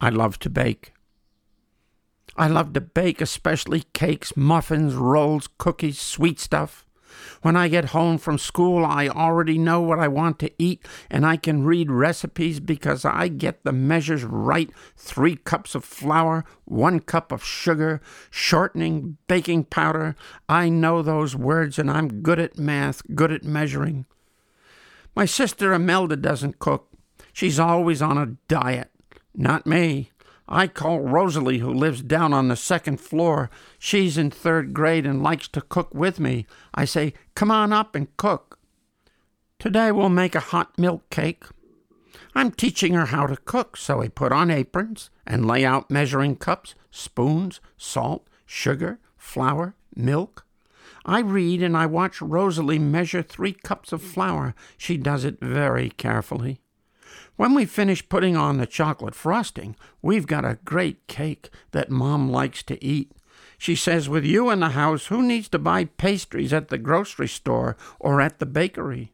I love to bake. I love to bake, especially cakes, muffins, rolls, cookies, sweet stuff. When I get home from school, I already know what I want to eat, and I can read recipes because I get the measures right. 3 cups of flour, 1 cup of sugar, shortening, baking powder. I know those words, and I'm good at math, good at measuring. My sister Imelda doesn't cook. She's always on a diet. Not me. I call Rosalie, who lives down on the 2nd floor. She's in 3rd grade and likes to cook with me. I say, come on up and cook. Today we'll make a hot milk cake. I'm teaching her how to cook, so we put on aprons and lay out measuring cups, spoons, salt, sugar, flour, milk. I read and I watch Rosalie measure 3 cups of flour. She does it very carefully. When we finish putting on the chocolate frosting, we've got a great cake that Mom likes to eat. She says, with you in the house, who needs to buy pastries at the grocery store or at the bakery?